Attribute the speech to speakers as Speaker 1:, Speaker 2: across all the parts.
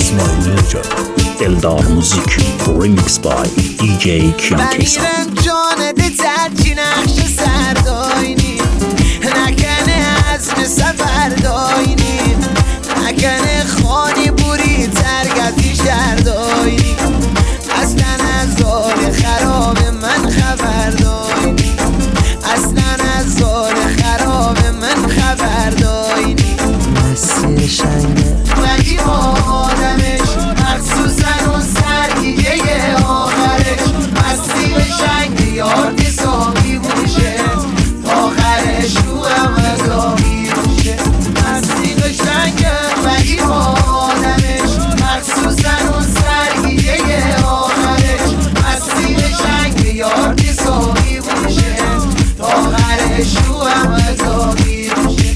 Speaker 1: اسماعیل نژاد.
Speaker 2: دلدار موزیک ریمیکس بای دی جی کیان کیسان.
Speaker 3: بگیرم جان دترچی نقش سرداینی نکنه عزم سفر داینی نکنه خانی بوری ترگتی شرداینی اصلا از حال خراب من خبر داینی اصلا از حال خراب من خبر داینی مسیر شنگه ولی آدمش مخصوصا اون سرگیه آخرش مسیر شنگه یاد ساقی بوشه تا آخرش رو همه داغی بوشه مسیر شنگه ولی آدمش مخصوصا اون سرگیه آخرش مسیر شنگه یاد ساقی بوشه تا آخرش رو همه داغی بوشه.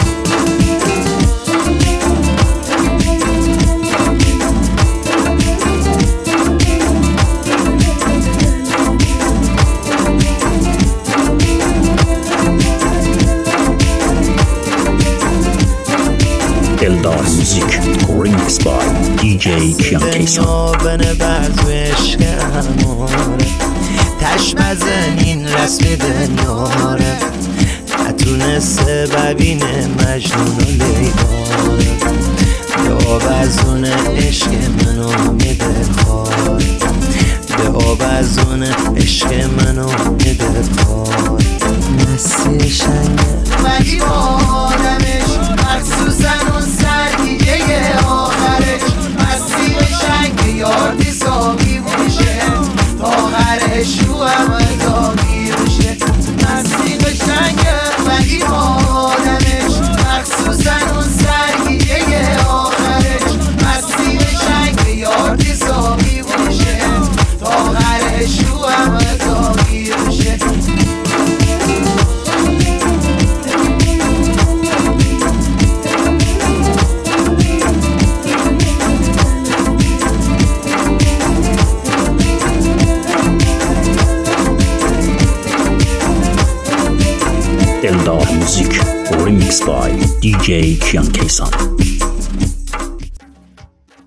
Speaker 2: دلدار موزیک ریمیکس بای دی جی کیان کیسان.
Speaker 3: بنه بعض عشق اماره تشمزن این رسم دنیاره نتونسته ببینه مجنون و لیواره به آب از اون عشق منو میده خار به آب از اون عشق منو میده خار مسیر شنگه ولی آدمش مخصوصا اون سرگیه آخرش مسیر شنگه یادی ساقی بوشه تا آخرش رو همه داغی بوشه مسیر شنگه ولی آدمش مخصوصا اون سرگیه آخرش مسیر شنگه یادی ساقی بوشه تا آخرش رو همه داغی بوشه.
Speaker 2: دلدار موزیک ریمیکس بای دی جی کیان کیسان.